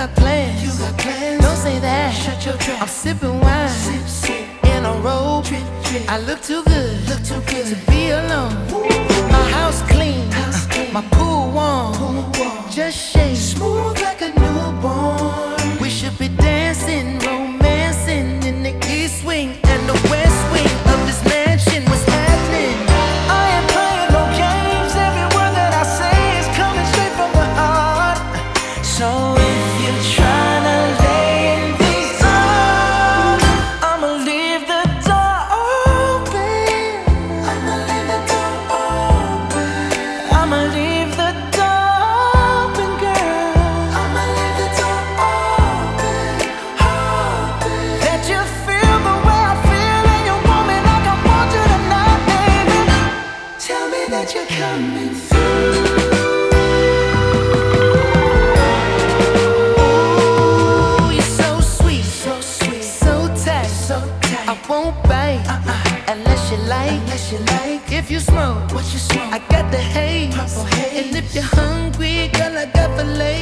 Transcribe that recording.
got plans. Don't say that. Shut your trap. I'm sipping wine in a robe. I look too good to be alone. My house clean, my pool warm. Just shake Smooth like a newborn. We should be dancing, romancing in the east wing and the west wing of this mansion. What's happening? I ain't playing no games. Every word that I say is coming straight from the heart. So if you're trying to lay in these arms, I'ma leave the door open. I'ma leave the door open. I'ma leave the door open, girl. I'ma leave the door open, open. Let you feel the way I feel, and you want me like I want you tonight, baby. Tell me that you're coming through. Ooh, you're so sweet, so tight. I won't bite unless you like. If you smoke, What you smoke? I got the haze. Purple haze. And if you're hungry, girl, I got filet.